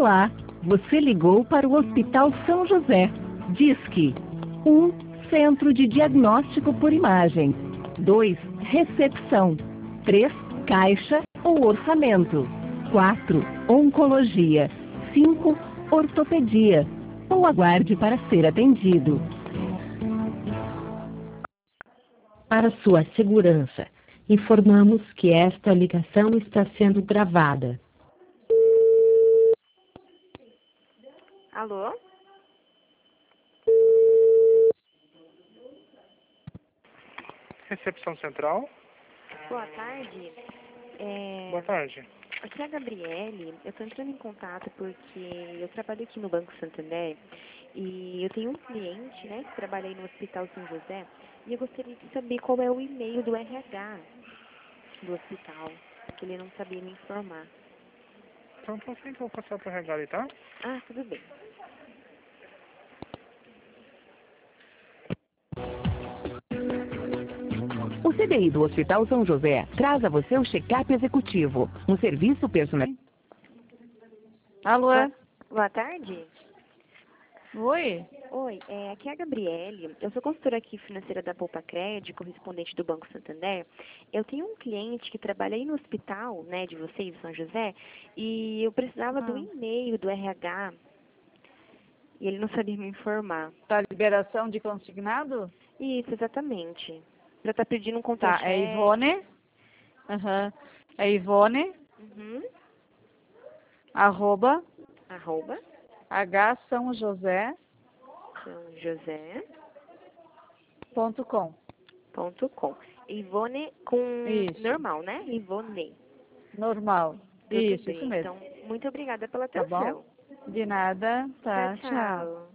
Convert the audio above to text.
Olá, você ligou para o Hospital São José. Disque 1. Centro de Diagnóstico por Imagem. 2. Recepção. 3. Caixa ou orçamento. 4. Oncologia. 5. Ortopedia. Ou aguarde para ser atendido. Para sua segurança, informamos que esta ligação está sendo gravada. Alô? Recepção Central. Boa tarde. Boa tarde. Aqui é a Gabriele. Eu estou entrando em contato porque eu trabalho aqui no Banco Santander e eu tenho um cliente, né, que trabalha aí no Hospital São José e eu gostaria de saber qual é o e-mail do RH do hospital, que ele não sabia me informar. Então, assim que eu vou passar para o RH, tá? Ah, tudo bem. O CDI do Hospital São José traz a você o check-up executivo, um serviço personalizado. Alô? Boa tarde. Oi? Oi, aqui é a Gabriele. Eu sou consultora aqui financeira da Poupa Crédito, correspondente do Banco Santander. Eu tenho um cliente que trabalha aí no hospital, né, de vocês, São José, e eu precisava do e-mail do RH e ele não sabia me informar. Tá, liberação de consignado? Isso, exatamente. Já está pedindo um Tá, contra-cheque. é Ivone. É Ivone, Uhum. @, Arroba, hsaojosé.com. sãojosé.com. Ivone com Isso. normal, né? Ivone. Normal. Tudo Isso bem. mesmo. Então, muito obrigada pela Tá atenção. bom? De nada. Tá, tchau. Tchau.